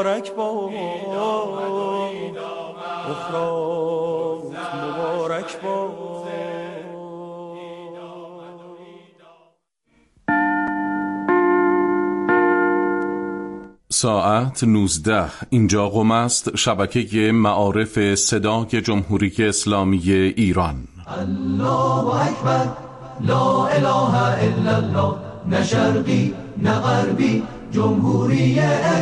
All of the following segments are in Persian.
مبارک باد، اخرات مبارک باد. ساعت 19. اینجا قم است، شبکه معارف صدای جمهوری اسلامی ایران. الله اکبر، لا اله الا الله، نه شرقی نه غربی، جمهوری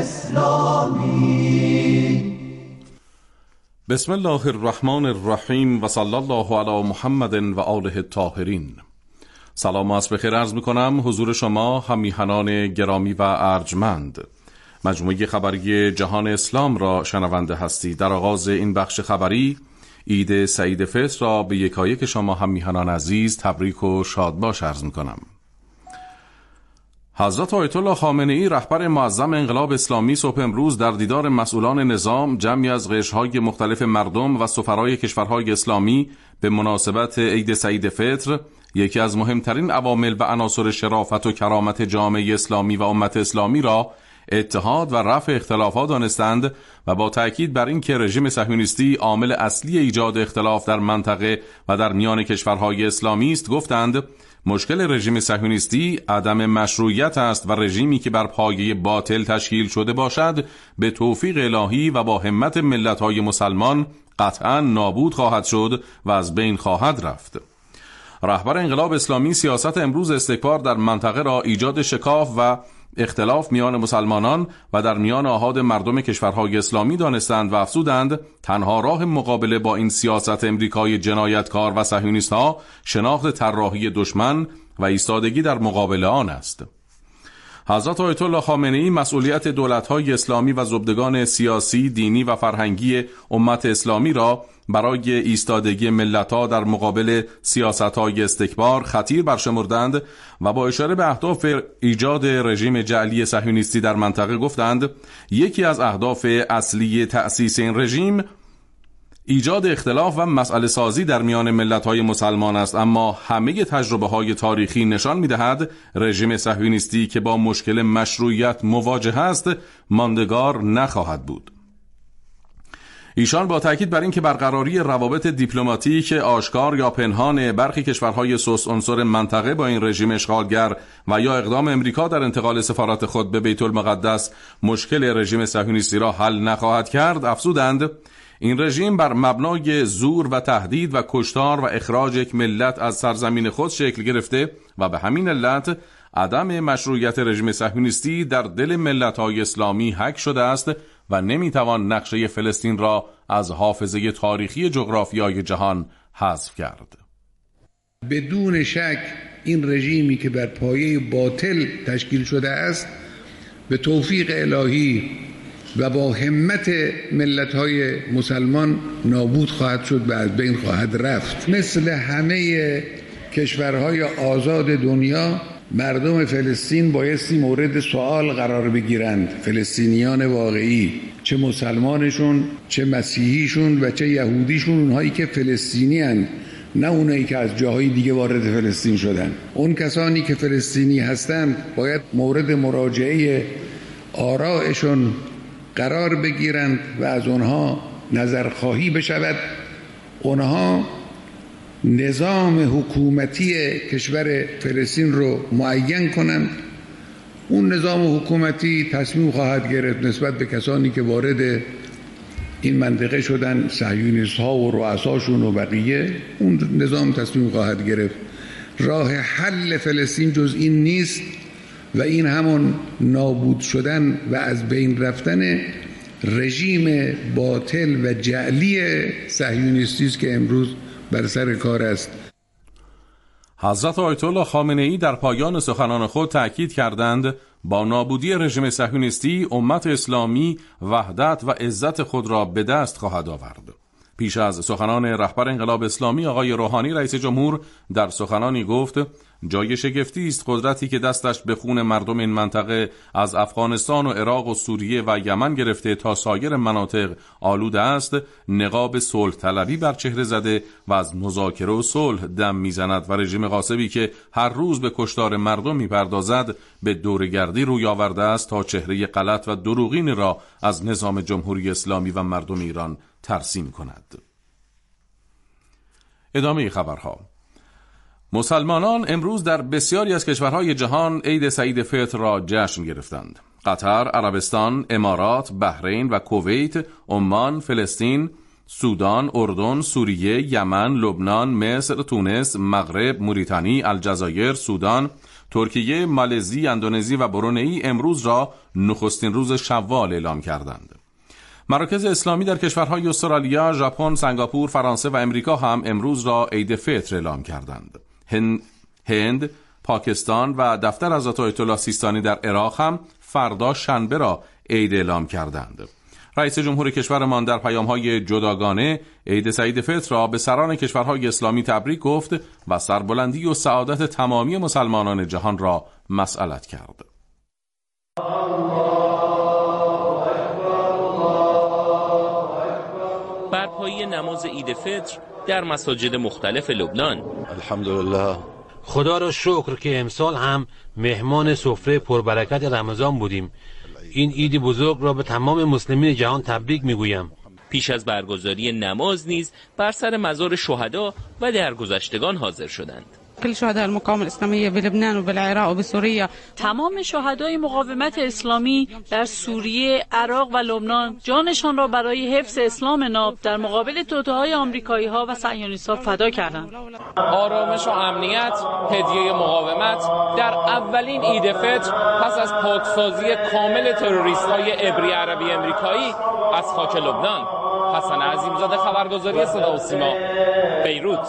اسلامی. بسم الله الرحمن الرحیم و صلی الله علی محمد و آله الطاهرین. سلام و عصر بخیر عرض می‌کنم حضور شما همیهنان گرامی و ارجمند. مجموعه خبری جهان اسلام را شنونده هستید. در آغاز این بخش خبری عید سعید فطر را به یکایک شما همیهنان عزیز تبریک و شادباش عرض می‌کنم. حضرت آیت الله خامنه‌ای رهبر معظم انقلاب اسلامی صبح امروز در دیدار مسئولان نظام، جمعی از قشرهای مختلف مردم و سفرای کشورهای اسلامی به مناسبت عید سعید فطر، یکی از مهمترین عوامل و عناصر شرافت و کرامت جامعه اسلامی و امت اسلامی را اتحاد و رفع اختلافات دانستند و با تأکید بر این که رژیم صهیونیستی عامل اصلی ایجاد اختلاف در منطقه و در میان کشورهای اسلامی است، گفتند مشکل رژیم صهیونیستی عدم مشروعیت است و رژیمی که بر پایه باطل تشکیل شده باشد به توفیق الهی و با همت ملت‌های مسلمان قطعاً نابود خواهد شد و از بین خواهد رفت. رهبر انقلاب اسلامی سیاست امروز استکبار در منطقه را ایجاد شکاف و اختلاف میان مسلمانان و در میان آحاد مردم کشورهای اسلامی دانستند و افزودند تنها راه مقابله با این سیاست امریکای جنایتکار و صهیونیست‌ها شناخت طراحی دشمن و ایستادگی در مقابل آن است. حضرت آیت الله خامنه‌ای مسئولیت دولت‌های اسلامی و زبدگان سیاسی، دینی و فرهنگی امت اسلامی را برای ایستادگی ملت‌ها در مقابل سیاست‌های استکبار خطیر برشمردند و با اشاره به اهداف ایجاد رژیم جعلی صهیونیستی در منطقه گفتند یکی از اهداف اصلی تأسیس این رژیم ایجاد اختلاف و مسئله سازی در میان ملت‌های مسلمان است، اما همه تجربه‌های تاریخی نشان می‌دهد رژیم صهیونیستی که با مشکل مشروعیت مواجه است ماندگار نخواهد بود. ایشان با تاکید بر این که برقراری روابط دیپلماتیک آشکار یا پنهان برخی کشورهای سوس عنصر منطقه با این رژیم اشغالگر و یا اقدام امریکا در انتقال سفارت خود به بیت المقدس مشکل رژیم صهیونیستی را حل نخواهد کرد، افزودند این رژیم بر مبنای زور و تهدید و کشتار و اخراج یک ملت از سرزمین خود شکل گرفته و به همین علت عدم مشروعیت رژیم صهیونیستی در دل ملت‌های اسلامی حک شده است و نمیتوان نقشه فلسطین را از حافظه تاریخی جغرافیای جهان حذف کرد. بدون شک این رژیمی که بر پایه باطل تشکیل شده است به توفیق الهی و با همت ملت‌های مسلمان نابود خواهد شد و از بین خواهد رفت. مثل همه کشورهای آزاد دنیا مردم فلسطین بایستی مورد سوال قرار بگیرند. فلسطینیان واقعی، چه مسلمانشون، چه مسیحیشون و چه یهودیشون، اونهایی که فلسطینی هستند، نه اونایی که از جاهای دیگه وارد فلسطین شدن. اون کسانی که فلسطینی هستند باید مورد مراجعه آرائشون قرار بگیرند و از اونها نظرخواهی بشود. اونها نظام حکومتی کشور فلسطین رو معین کنند. اون نظام حکومتی تصمیم خواهد گرفت نسبت به کسانی که وارد این منطقه شدن، صهیونیست ها و رؤساشون و بقیه، اون نظام تصمیم خواهد گرفت. راه حل فلسطین جز این نیست و این همون نابود شدن و از بین رفتن رژیم باطل و جعلی صهیونیستی است که امروز بر سر کار است. حضرت آیت الله خامنه‌ای در پایان سخنان خود تأکید کردند با نابودی رژیم صهیونیستی امت اسلامی وحدت و عزت خود را به دست خواهد آورد. پیش از سخنان رهبر انقلاب اسلامی آقای روحانی رئیس جمهور در سخنانی گفت جای شگفتی است قدرتی که دستش به خون مردم این منطقه از افغانستان و عراق و سوریه و یمن گرفته تا سایر مناطق آلوده است، نقاب صلح طلبی بر چهره زده و از مذاکره و صلح دم میزند و رژیم غاصبی که هر روز به کشتار مردم میپردازد به دورگردی روی آورده است تا چهره غلط و دروغین را از نظام جمهوری اسلامی و مردم ایران ترسیم کند. ادامه خبرها. مسلمانان امروز در بسیاری از کشورهای جهان عید سعید فطر را جشن گرفتند. قطر، عربستان، امارات، بحرین و کویت، عمان، فلسطین، سودان، اردن، سوریه، یمن، لبنان، مصر، تونس، مغرب، موریتانی، الجزایر، سودان، ترکیه، مالزی، اندونزی و برونئی امروز را نخستین روز شوال اعلام کردند. مراکز اسلامی در کشورهای استرالیا، ژاپن، سنگاپور، فرانسه و امریکا هم امروز را عید فطر اعلام کردند. هند، پاکستان و دفتر حضرت آیت الله سیستانی در عراق هم فردا شنبه را عید اعلام کردند. رئیس جمهور کشورمان در پیام‌های جداگانه عید سعید فطر را به سران کشورهای اسلامی تبریک گفت و سربلندی و سعادت تمامی مسلمانان جهان را مسئلت کرد. برپایی نماز عید فطر در مساجد مختلف لبنان. الحمدلله، خدا را شکر که امسال هم مهمان سفره پربرکت رمضان بودیم. این عید بزرگ را به تمام مسلمین جهان تبریک میگویم. پیش از برگزاری نماز نیز بر سر مزار شهدا و درگذشتگان حاضر شدند. كل شهداء المقاومة الإسلامية بلبنان وبالعراق وبسوريا. تمام شهدای مقاومت اسلامی در سوریه، عراق و لبنان جانشان را برای حفظ اسلام ناب در مقابل توطئه‌های آمریکایی‌ها و صهیونیست‌ها فدا کردند. آرامش و امنیت هدیه مقاومت در اولین عید فطر پس از پاکسازی کامل تروریست‌های عبری عربی امریکایی از خاک لبنان. حسن عظیمزاده، خبرگزاری صدا و سیما، بیروت.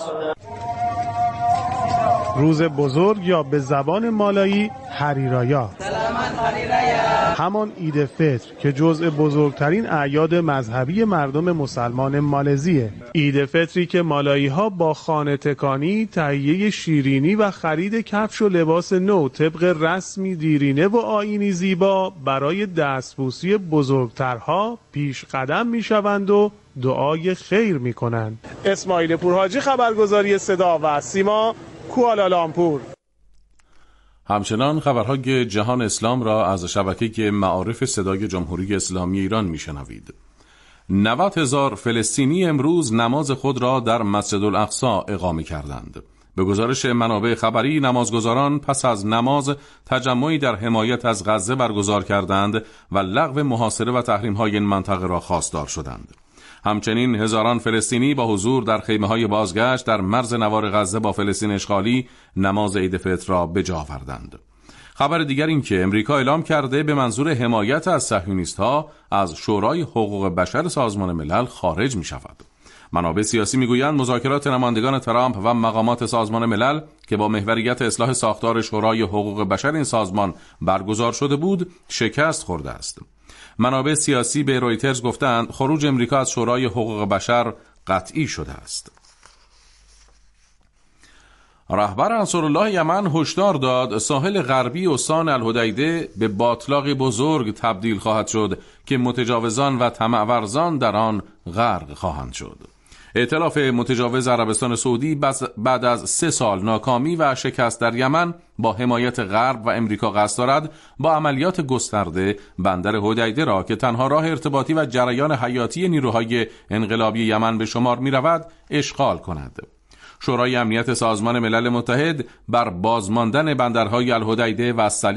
روز بزرگ یا به زبان مالایی هریرایا، همان عید فطر که جزء بزرگترین اعیاد مذهبی مردم مسلمان مالزیه. عید فطری که مالایی ها با خانه تکانی، تهیه شیرینی و خرید کفش و لباس نو طبق رسمی دیرینه و آیینی زیبا برای دستبوسی بزرگترها پیش قدم می شوند و دعای خیر می کنند. اسماعیل پورحاجی، خبرگزاری صدا و سیما، کوالالامپور. همچنان خبرهای جهان اسلام را از شبکه معارف صدای جمهوری اسلامی ایران میشنوید. 90,000 فلسطینی امروز نماز خود را در مسجد الاقصی اقامه کردند. به گزارش منابع خبری، نمازگزاران پس از نماز تجمعی در حمایت از غزه برگزار کردند و لغو محاصره و تحریم‌های این منطقه را خواستار شدند. همچنین هزاران فلسطینی با حضور در خیمه‌های بازگشت در مرز نوار غزه با فلسطین اشغالی نماز عید فطر را به جا آوردند. خبر دیگر این که امریکا اعلام کرده به منظور حمایت از صهیونیست‌ها از شورای حقوق بشر سازمان ملل خارج می‌شود. منابع سیاسی می‌گویند مذاکرات نمایندگان ترامپ و مقامات سازمان ملل که با محوریت اصلاح ساختار شورای حقوق بشر این سازمان برگزار شده بود، شکست خورده است. منابع سیاسی به رویترز گفتند خروج امریکا از شورای حقوق بشر قطعی شده است. رهبر انصارالله یمن هشدار داد ساحل غربی استان الحدیده به باتلاقی بزرگ تبدیل خواهد شد که متجاوزان و طمع‌ورزان در آن غرق خواهند شد. ائتلاف متجاوز عربستان سعودی بعد از 3 سال ناکامی و شکست در یمن با حمایت غرب و امریکا قصد دارد با عملیات گسترده بندر حدیده را که تنها راه ارتباطی و جریان حیاتی نیروهای انقلابی یمن به شمار می رود اشغال کند. شورای امنیت سازمان ملل متحد بر بازماندن بندرهای الحدیده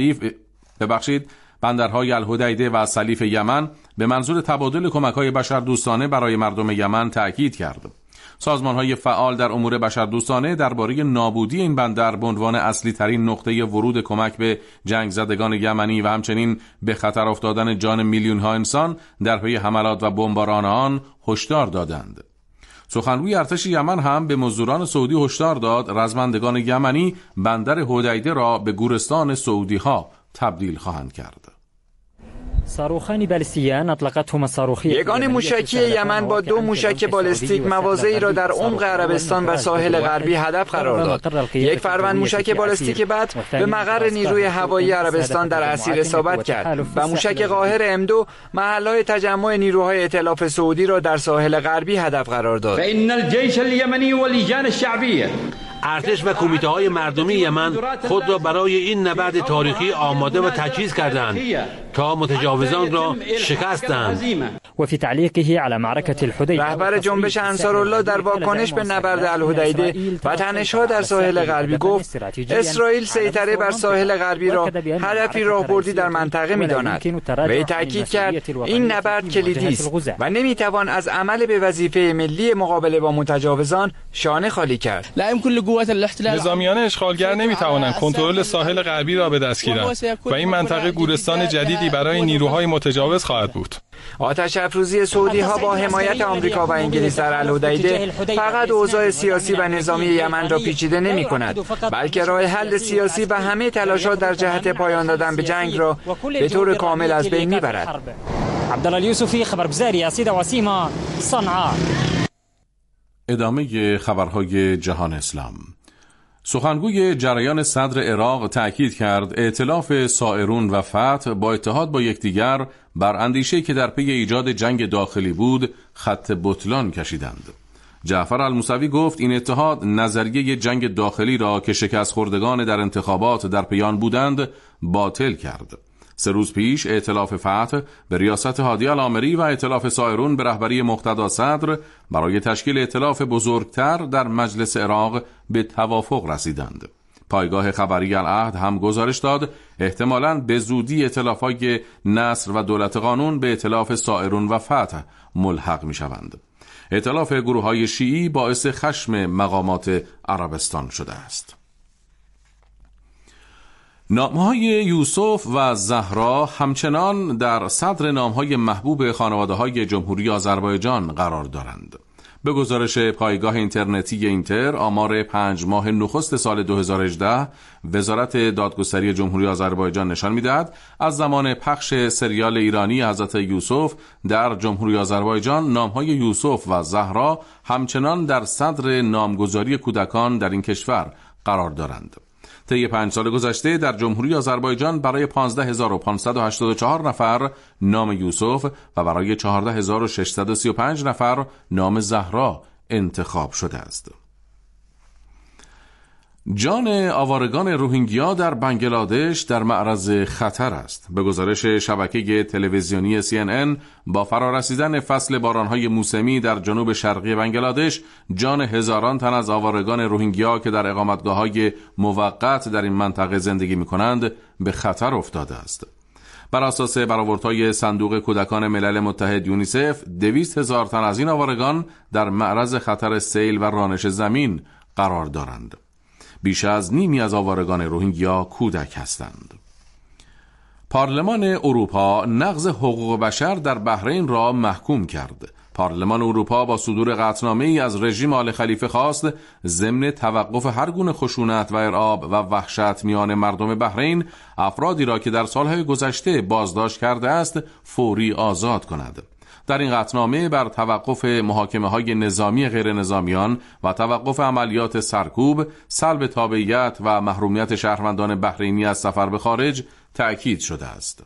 و سلیف یمن به منظور تبادل کمک‌های بشردوستانه برای مردم یمن تأکید کرد. سازمان‌های فعال در امور بشردوستانه درباره نابودی این بندر به عنوان اصلی ترین نقطه ورود کمک به جنگ زدگان یمنی و همچنین به خطر افتادن جان میلیون‌ها انسان در پی حملات و بمباران آن هشدار دادند. سخنگوی ارتش یمن هم به مزدوران سعودی هشدار داد رزمندگان یمنی بندر حدیده را به گورستان سعودی‌ها تبدیل خواهند کرد. یگان موشکی یمن با 2 موشک بالستیک مواضعی را در عمق عربستان و ساحل غربی هدف قرار داد. یک فروند موشک بالستیک بعد به مقر نیروی هوایی عربستان در اسیر اصابت کرد و موشک قاهر M2 محل‌های تجمع نیروهای ائتلاف سعودی را در ساحل غربی هدف قرار داد. فإن الجيش اليمني واللجان الشعبية ارتش و کمیته‌های مردمی یمن خود را برای این نبرد تاریخی آماده و تجهیز کردند تا متجاوزان را شکست دهند. رهبر جنبش انصارالله در واکنش به نبرد الحدیده و تنش‌ها در ساحل غربی گفت اسرائیل سیطره بر ساحل غربی را هدفی راهبردی در منطقه می‌داند. وی تاکید کرد این نبرد کلیدی است و نمی‌توان از عمل به وظیفه ملی مقابله با متجاوزان شانه خالی کرد. نظامیان اشغالگر نمی‌توانند کنترل ساحل غربی را به دست گیرند و این منطقه گورستان جدیدی برای نیروهای متجاوز خواهد بود. آتش افروزی سعودی‌ها با حمایت آمریکا و انگلیس در الحدیده فقط اوضاع سیاسی و نظامی یمن را پیچیده نمی‌کند، بلکه راه حل سیاسی و همه تلاش‌ها در جهت پایان دادن به جنگ را به طور کامل از بین می‌برد. عبدالله الیوسفی، خبرگزاری اسیدا وسیما، صنعاء. ادامه خبرهای جهان اسلام. سخنگوی جریان صدر عراق تأکید کرد ائتلاف سائرون و فتح با اتحاد با یکدیگر بر اندیشه‌ای که در پی ایجاد جنگ داخلی بود خط بطلان کشیدند. جعفر الموسوی گفت این اتحاد نظریه جنگ داخلی را که شکست خوردگان در انتخابات در پیان بودند باطل کرد. 3 روز پیش ائتلاف فتح به ریاست هادی العامری و ائتلاف سائرون به رهبری مقتدا صدر برای تشکیل ائتلاف بزرگتر در مجلس عراق به توافق رسیدند. پایگاه خبری العهد هم گزارش داد احتمالاً به زودی ائتلاف‌های نصر و دولت قانون به ائتلاف سائرون و فتح ملحق می‌شوند. ائتلاف گروه‌های شیعی باعث خشم مقامات عربستان شده است. نامهای یوسف و زهرا همچنان در صدر نامهای محبوب خانواده‌های جمهوری آذربایجان قرار دارند. به گزارش پایگاه اینترنتی اینتر، آمار 5 ماه نخست سال 2018 وزارت دادگستری جمهوری آذربایجان نشان می‌دهد از زمان پخش سریال ایرانی حضرت یوسف در جمهوری آذربایجان نامهای یوسف و زهرا همچنان در صدر نامگذاری کودکان در این کشور قرار دارند. طی 5 سال گذشته در جمهوری آذربایجان برای 15584 نفر نام یوسف و برای 14635 نفر نام زهرا انتخاب شده است. جان آوارگان روهینگیا در بنگلادش در معرض خطر است. به گزارش شبکه تلویزیونی CNN، با فرارسیدن فصل بارانهای موسمی در جنوب شرقی بنگلادش، جان هزاران تن از آوارگان روهینگیا که در اقامتگاه‌های موقت در این منطقه زندگی می‌کنند به خطر افتاده است. بر اساس برآوردهای صندوق کودکان ملل متحد یونیسف، 200,000 تن از این آوارگان در معرض خطر سیل و رانش زمین قرار دارند. بیش از نیمی از آوارگان روهینگیا کودک هستند. پارلمان اروپا نقض حقوق بشر در بحرین را محکوم کرد. پارلمان اروپا با صدور قطعنامه‌ای از رژیم آل خلیفه خواست ضمن توقف هر گونه خشونت و ارعاب و وحشت میان مردم بحرین، افرادی را که در سالهای گذشته بازداشت کرده است فوری آزاد کند. در این قطعنامه بر توقف محاکمه‌های نظامی غیر نظامیان و توقف عملیات سرکوب، سلب تابعیت و محرومیت شهروندان بحرینی از سفر به خارج تأکید شده است.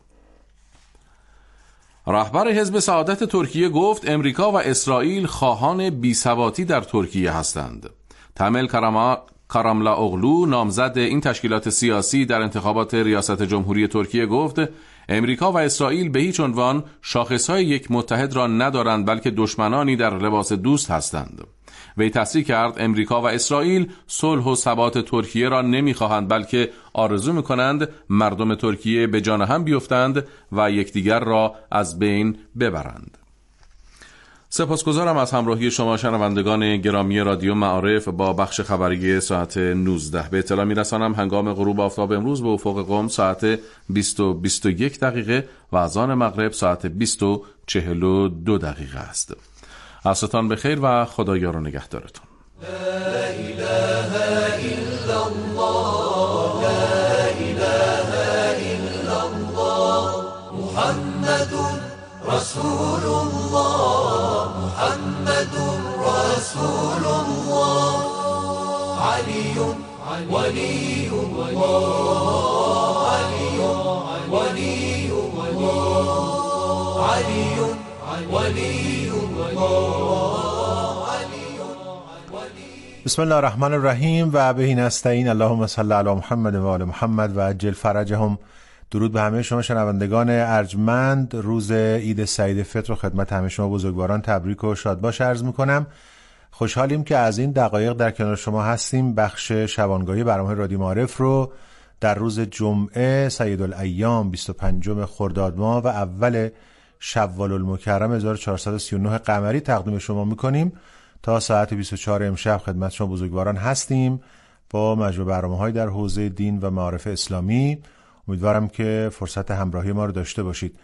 رهبر حزب سعادت ترکیه گفت امریکا و اسرائیل خواهان بی‌ثباتی در ترکیه هستند. تمل کاراملا اغلو، نامزد این تشکیلات سیاسی در انتخابات ریاست جمهوری ترکیه، گفت امریکا و اسرائیل به هیچ عنوان شاخصهای یک متحد را ندارند، بلکه دشمنانی در لباس دوست هستند. وی تصریح کرد امریکا و اسرائیل صلح و ثبات ترکیه را نمی‌خواهند، بلکه آرزو می‌کنند مردم ترکیه به جان هم بیفتند و یکدیگر را از بین ببرند. سپاسگزارم از همراهی شما شنوندگان گرامی رادیو معارف با بخش خبری ساعت 19. به اطلاع می‌رسانم هنگام غروب آفتاب امروز به افق قم ساعت 20:21 دقیقه و اذان مغرب ساعت 20:42 دقیقه است. عصرتان بخیر و خدایار و نگهدارتون. لا اله الا الله، لا اله الا الله، محمد رسول الله محمد رسول الله علي ولي الله علي ولي الله علي ولي الله. بسم الله الرحمن الرحیم و به نستعین. اللهم صل علی محمد و آل محمد و عجل فرجهم. درود به همه شما شنوندگان ارجمند. روز عید سعید فطر رو خدمت همه شما بزرگواران تبریک و شادباش عرض میکنم. خوشحالیم که از این دقایق در کنار شما هستیم. بخش شبانگاهی برنامه رادیو معارف رو در روز جمعه سید الایام 25 خرداد ماه و اول شوال المکرم 1439 قمری تقدیم شما میکنیم. تا ساعت 24 امشب خدمت شما بزرگواران هستیم با مجموع برنامه‌های در حوزه دین و معارف اسلامی. امیدوارم که فرصت همراهی ما رو داشته باشید.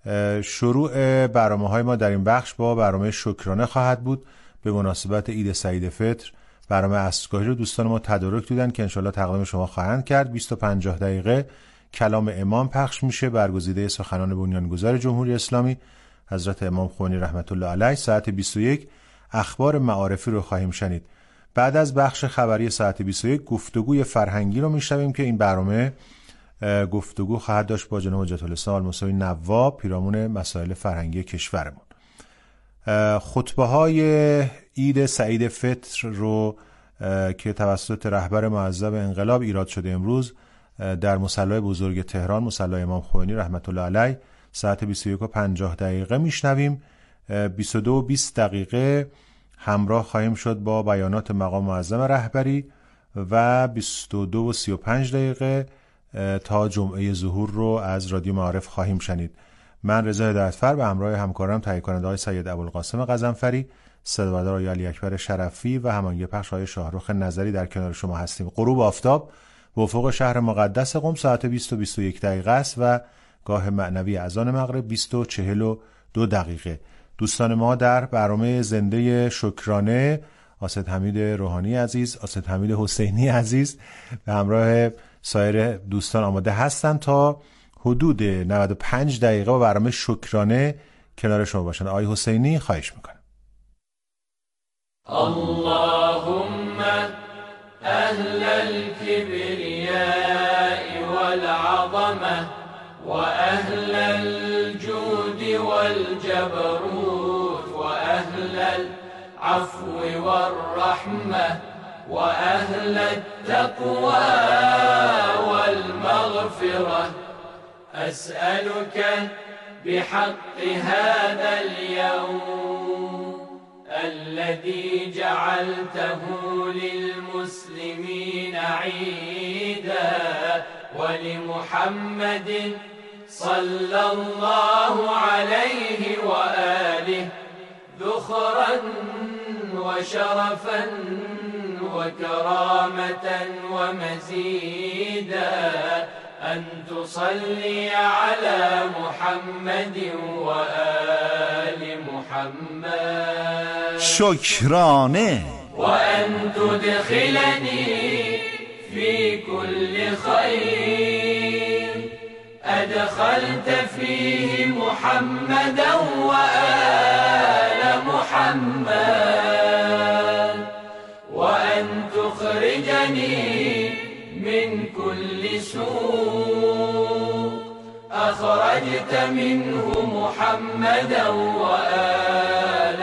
شروع برنامه‌های ما در این بخش با برنامه شکرانه خواهد بود به مناسبت عید سعید فطر. برنامه عصرگاهی رو دوستان ما تدارک دیدن که انشالله تقدیم شما خواهند کرد. 20-50 دقیقه کلام امام پخش میشه، برگزیده سخنان بنیانگذار جمهوری اسلامی حضرت امام خمینی رحمت الله علیه. ساعت 21 اخبار معارفی رو خواهیم شنید. بعد از بخش خبری ساعت 21 گفتگوی فرهنگی رو میشنویم که این برنامه گفتگو خواهد داشت با جناب حجت الاسلام الموسوی نواب پیرامون مسائل فرهنگی کشورمون. خطبه های عید سعید فطر رو که توسط رهبر معظم انقلاب ایراد شده امروز در مصلی بزرگ تهران، مصلی امام خمینی رحمت الله علیه، ساعت 21:50 دقیقه میشنویم. 22:20 دقیقه همراه خواهیم شد با بیانات مقام معظم رهبری و 22:35 دقیقه تا جمعه ظهور رو از رادیو معارف خواهیم شنید. من رضا هدایتفر به همراه همکارم تهیه کننده های سید ابوالقاسم غضنفری، صدابردار آقای علی اکبر شرفی و هماهنگ پخش های شاهرخ نظری در کنار شما هستیم. غروب آفتاب به افق شهر مقدس قم ساعت 20:21 دقیقه است و گاه معنوی اذان مغرب 20:42 دقیقه. دوستان ما در برنامه زنده شکرانه آسد حمید روحانی عزیز، آسد حمید حسینی عزیز به همراه سایر دوستان آماده هستند تا حدود 95 دقیقه با برنامه شکرانه کنار شما باشند. آقای حسینی خواهش میکنم. اللهم اهل الكبرياء والعظمه واهل الجود والجبروت واهل العفو والرحمه وأهل التقوى والمغفرة أسألك بحق هذا اليوم الذي جعلته للمسلمين عيدا ولمحمد صلى الله عليه وآله ذخرا وشرفا وكرامة ومزيدا أن تصلي على محمد وآل محمد شكرانه وأن تدخلني في كل خير أدخلت فيه محمدا وآل محمد وأن تخرجني من كل سوء أخرجت منه محمدا وآل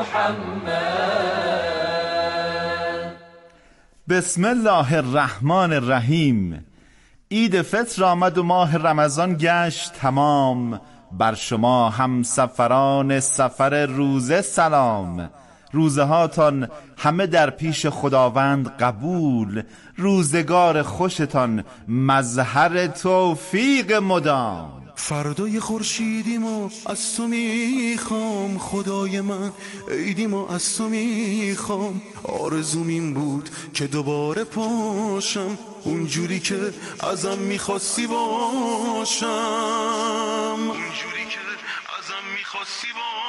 محمد. بسم الله الرحمن الرحیم. عید فطر آمد و ماه رمضان گشت تمام، بر شما هم سفران سفر روزه سلام. روزه هاتان همه در پیش خداوند قبول، روزگار خوشتان مظهر توفیق مدام. فردای خورشیدیم و از تو میخوام خدای من، عیدیم و از تو میخوام. آرزوم این بود که دوباره پاشم اونجوری که ازم میخواستی باشم، اونجوری که ازم میخواستی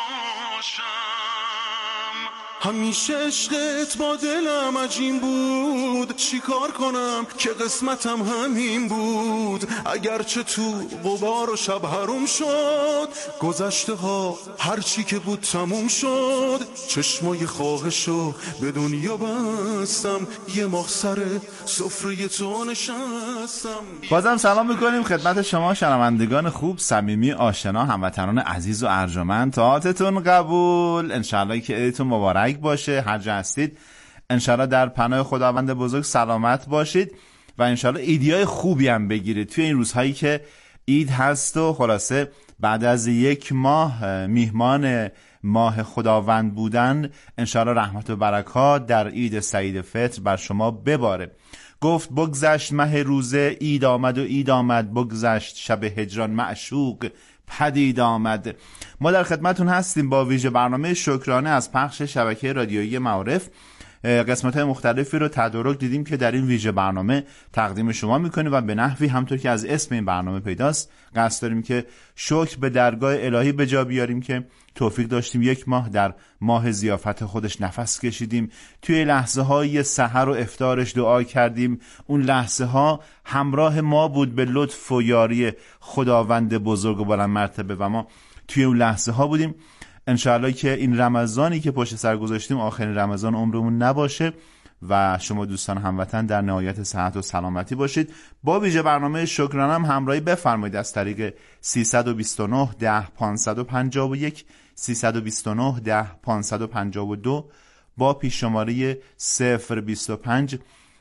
باشم. همیشه عشقت با دلم عجین بود، چی کار کنم که قسمتم همین بود. اگرچه تو غبار و شب حروم شد، گذشته ها هرچی که بود تموم شد. چشمای خواهشو به دنیا بستم، یه ماه سر سفره تو نشستم. بازم سلام میکنیم خدمت شما شنوندگان خوب، صمیمی، آشنا، هموطنان عزیز و ارجمند. طاعتتون قبول. انشالله که عیدتون مبارک باشه هر جا هستید. انشالله در پناه خداوند بزرگ سلامت باشید و انشالله ایدیای خوبی هم بگیرید توی این روزهایی که عید هست. و خلاصه بعد از یک ماه میهمان ماه خداوند بودن، انشالله رحمت و برکات در عید سعید فطر بر شما بباره. گفت بگذشت مه روزه، عید آمد و عید آمد، بگذشت شب هجران معشوق پدید آمد. ما در خدمتون هستیم با ویژه برنامه شکرانه از پخش شبکه رادیویی معارف. قسمت‌های مختلفی رو تدارک دیدیم که در این ویژه برنامه تقدیم شما می‌کنیم و به نحوی همطور که از اسم این برنامه پیداست قصد داریم که شکر به درگاه الهی به جا بیاریم که توفیق داشتیم یک ماه در ماه ضیافت خودش نفس کشیدیم. توی لحظه‌های سحر و افطارش دعا کردیم. اون لحظه‌ها همراه ما بود به لطف و یاری خداوند بزرگ و بلند مرتبه و ما توی اون لحظه‌ها بودیم. انشاءالله که این رمضانی که پشت سر گذاشتیم آخرین رمضان عمرمون نباشه و شما دوستان هموطن در نهایت صحت و سلامتی باشید. با ویژه برنامه شکرانه هم همراهی بفرمایید از طریق 329 10 551 329 10 552 با پیش شماره 025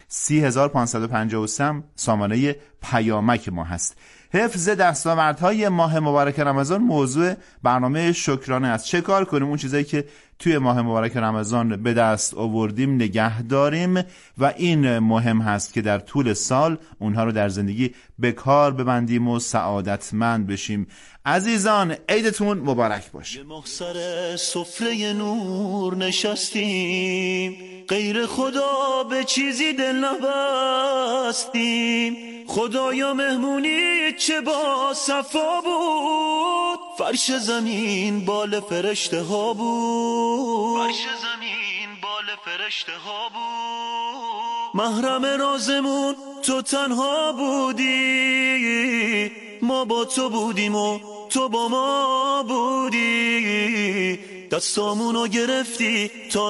30553 سامانه پیامک ما هست. حفظ دستاوردهای ماه مبارک رمضان موضوع برنامه شکرانه است. چه کار کنیم اون چیزایی که توی ماه مبارک رمضان به دست آوردیم نگه داریم و این مهم هست که در طول سال اونها رو در زندگی به کار ببندیم و سعادتمند بشیم. عزیزان عیدتون مبارک باشه. به محضر سفره نور نشستیم، غیر خدا به چیزی دل نبستیم. خدایا مهمونی چه با صفا بود، فرش زمین بال فرشته ها بود، فرش زمین بال فرشته ها بود. محرم رازمون تو تنها بودی، ما با تو بودیم و تو با ما بودی. دستامونو گرفتی تا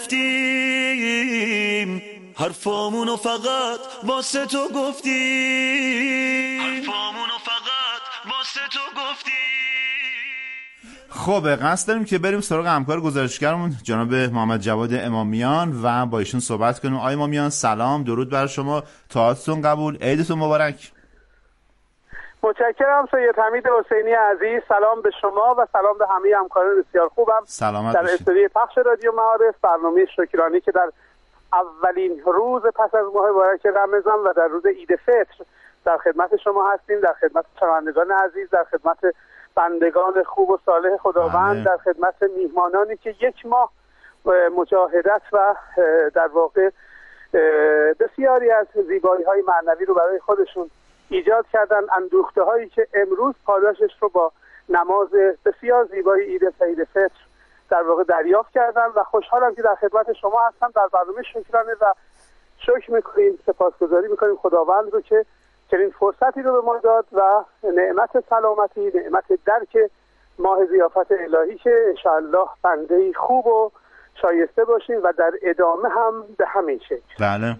نیفتیم، حرفامونو فقط واسه تو گفتیم، حرفامونو فقط واسه تو گفتیم. خب قصد داریم که بریم سراغ همکار گزارشگرمون جناب محمد جواد امامیان و با ایشون صحبت کنیم. آقای امامیان سلام، درود بر شما، طاعتتون قبول، عیدتون مبارک. متشکرم سید حمید حسینی عزیز. سلام به شما و سلام به همه همکاران بسیار خوبم در استودیوی پخش رادیو معارف. برنامه شکرانه که در اولین روز پس از ماه مبارک رمضان و در روز عید فطر در خدمت شما هستیم، در خدمت شنوندگان عزیز، در خدمت بندگان خوب و صالح خداوند، در خدمت میهمانانی که یک ماه مجاهدت و در واقع بسیاری از زیبایی‌های معنوی رو برای خودشون ایجاد کردن. اندوخته هایی که امروز پاداشش رو با نماز بسیار زیبای عید سعید فطر در واقع دریافت کردن و خوشحالم که در خدمت شما هستم در برنامه شکرانه و شکر میکنیم، سپاسگزاری میکنیم خداوند رو که چنین فرصتی رو به ما داد و نعمت سلامتی، نعمت درک ماه ضیافت الهی که انشاءالله بنده‌ای خوب و شایسته باشیم و در ادامه هم به همین شکل. بله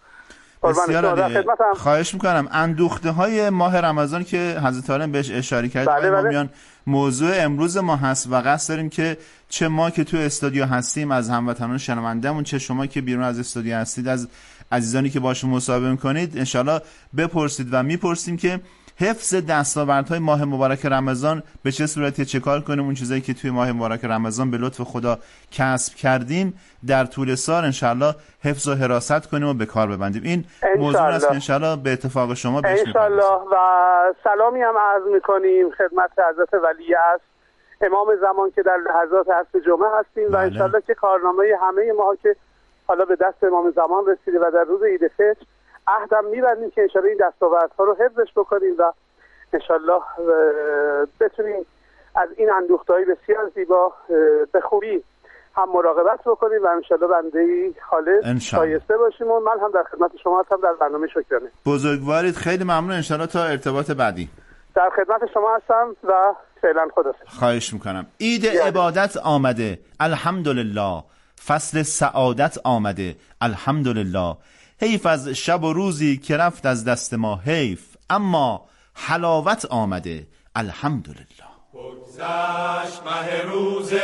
بسیار خواهش میکنم. اندوخته های ماه رمضان که حضرت عالم بهش اشاره کرد بله. موضوع امروز ما هست و قصد داریم که چه ما که تو استودیو هستیم از هموطنان شنوندهمون، چه شما که بیرون از استودیو هستید از عزیزانی که باشون مصاحبه میکنید انشالله بپرسید و میپرسیم که حفظ دستاوردهای ماه مبارک رمضان به چه صورتی، چه کار کنیم اون چیزایی که توی ماه مبارک رمضان به لطف خدا کسب کردیم در طول سال انشالله حفظ و حراست کنیم و به کار ببندیم. این موضوع است که انشالله به اتفاق شما بهش انشالله و سلامی هم عرض میکنیم خدمت حضرت ولیعصر امام زمان که در لحظات عصر جمعه هستیم و انشالله که کارنامه همه ما که حالا به دست امام زمان رسیده و در روز عید فطر عهدم می‌بندیم که انشالله این دستاوردها رو حفظش بکنیم و انشالله بتونیم از این اندوخته‌های بسیار زیبا به خوبی هم مراقبت بکنیم و انشالله بنده‌ای خالص شایسته باشیم و من هم در خدمت شما هستم در برنامه شکرانه. بزرگوارید، خیلی ممنون. انشالله تا ارتباط بعدی در خدمت شما هستم و فعلا خداحافظ. خواهش میکنم. عید عبادت آمده الحمدلله، فصل سعادت آمده الحمدلله. حیف از شب و روزی که رفت از دست ما حیف، اما حلاوت آمده الحمدلله. بگذشت مه روزه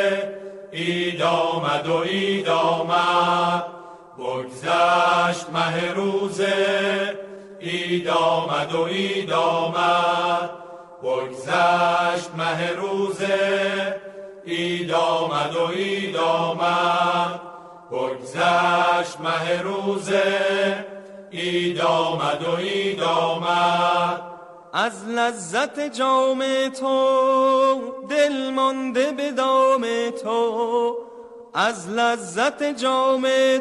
عید آمد و عید آمد، بگذشت مه روزه عید آمد و عید آمد، بگذشت مه روزه عید آمد و عید آمد، بگذشت مه روزه عید آمد و عید آمد. از لذت جام تو دل مانده به دام تو، از لذت جام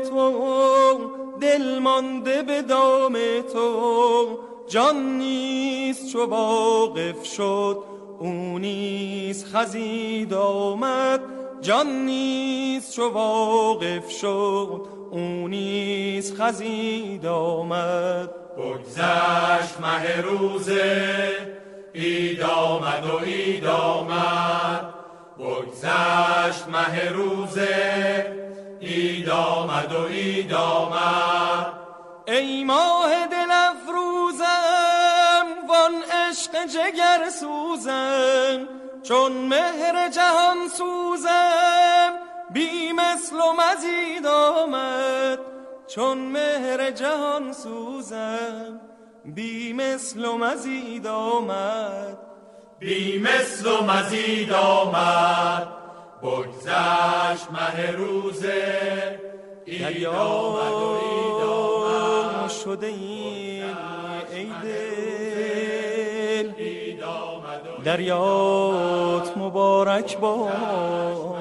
تو دل مانده به دام تو. جان نیست چو واقف شد او نیز خزید آمد، جان نیست چو واقف شد او نیز خزید آمد. بگذشت مه روزه عید آمد و عید آمد، بگذشت مه روزه عید آمد و عید آمد. ای ماه دل افروزم وان عشق جگر سوزم، چون مهر جهان سوزم بی مثل و مزید آمد، چون مهر جهان سوزم بی مثل و مزید آمد، بی مثل و مزید آمد. بگذشت مه روزه عید آمد و عید آمد، شده این ای دل دریات مبارک باد.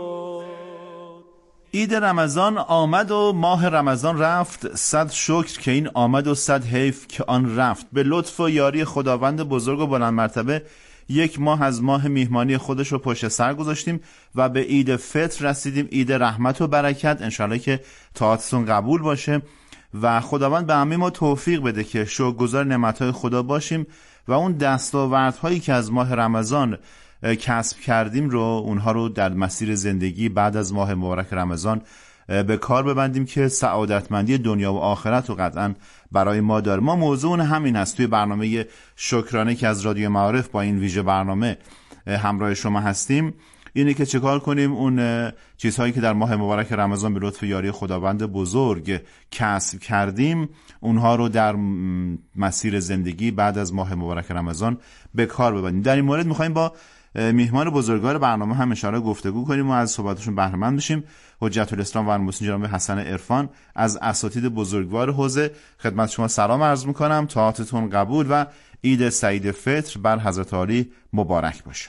عید رمضان آمد و ماه رمضان رفت، صد شکر که این آمد و صد حیف که آن رفت. به لطف و یاری خداوند بزرگ و بلند مرتبه یک ماه از ماه میهمانی خودش رو پشت سر گذاشتیم و به عید فطر رسیدیم، عید رحمت و برکت. انشالله که طاعتتون قبول باشه و خداوند به همه ما توفیق بده که شکرگزار نعمتهای خدا باشیم و اون دستاوردهایی که از ماه رمضان کسب کردیم رو، اونها رو در مسیر زندگی بعد از ماه مبارک رمضان به کار ببندیم که سعادتمندی دنیا و آخرت رو قطعا برای ما داره. ما موضوع همین است توی برنامه شکرانه که از رادیو معارف با این ویژه برنامه همراه شما هستیم، اینه که چکار کنیم اون چیزهایی که در ماه مبارک رمضان به لطف یاری خداوند بزرگ کسب کردیم اونها رو در مسیر زندگی بعد از ماه مبارک رمضان به کار ببندیم. در این مورد می‌خوایم با میهمان بزرگوار برنامه هم اشاره گفتگو کنیم و از صحبتشون بهره مند بشیم. حجت الاسلام و المسلمین جناب حسن عرفان از اساتید بزرگوار حوزه، خدمت شما سلام عرض میکنم، طاعتتون قبول و عید سعید فطر بر حضرت عالی مبارک باشه.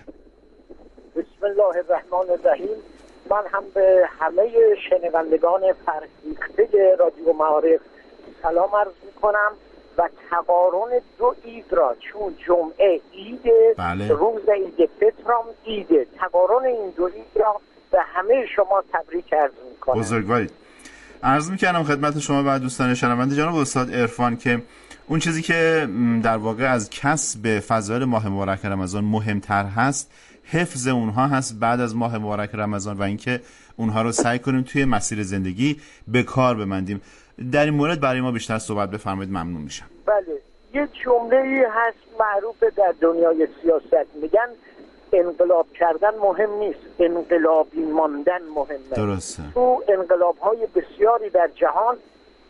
بسم الله الرحمن الرحیم. من هم به همه شنوندگان فرهیخته رادیو معارف سلام عرض میکنم و تقارن دو عید را، چون جمعه عیده، روز عید فطر هم عیده، تقارن این دو عید را به همه شما تبریک عرض میکنم. بزرگوارید. عرض میکنم خدمت شما و دوستان شنونده جناب استاد عرفان که اون چیزی که در واقع از کسب فضایل ماه مبارک رمضان مهمتر هست حفظ اونها هست بعد از ماه مبارک رمضان و اینکه اونها رو سعی کنیم توی مسیر زندگی به کار ببندیم. در این مورد برای ما بیشتر صحبت بفرمایید، ممنون میشم. بله، یه جمله‌ای هست معروف در دنیای سیاست، میگن انقلاب کردن مهم نیست، انقلابی ماندن مهمه. درسته. تو انقلاب‌های بسیاری در جهان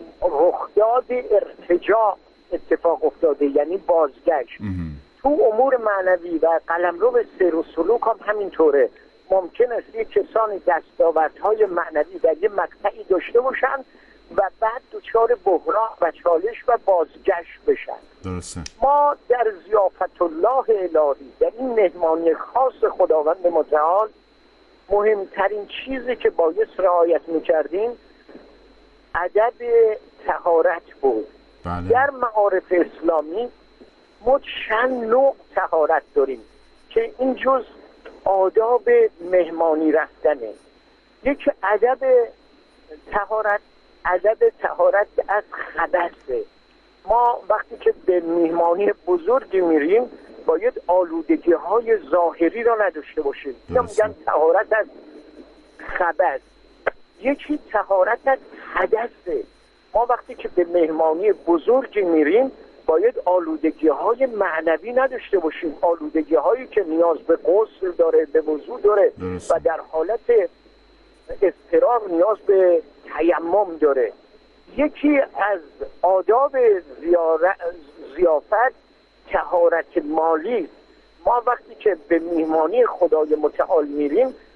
رخداد ارتجاع اتفاق افتاده، یعنی بازگشت. تو امور معنوی و قلمرو سیر و سلوک هم همینطوره. ممکن است یک کسانی دستاوردهای معنوی در یه مقطعی داشته باشن و بعد دچار بحران و چالش و بازگشت بشن. درسته. ما در ضیافت الله الهی، در این مهمانی خاص خداوند متعال، مهمترین چیزی که باید رعایت میکردیم ادب طهارت بود. بله. در معارف اسلامی ما چند نوع طهارت داریم که این جز آداب مهمانی رفتنه. یکی ادب طهارت از خبثه. ما وقتی که به میهمانی بزرگی میریم باید آلودگی های ظاهری را نداشته باشیم. یا میگن طهارت از خبث. یکی طهارت از حدثه. ما وقتی که به مهمانی بزرگی میریم باید آلودگی های معنوی نداشته باشیم، آلودگی هایی که نیاز به غسل داره، به وضو داره و در حالت اضطرار نیاز به تیمم داره. یکی از آداب ضیافت طهارت مالی. ما وقتی که به میهمانی خدای متعال میریم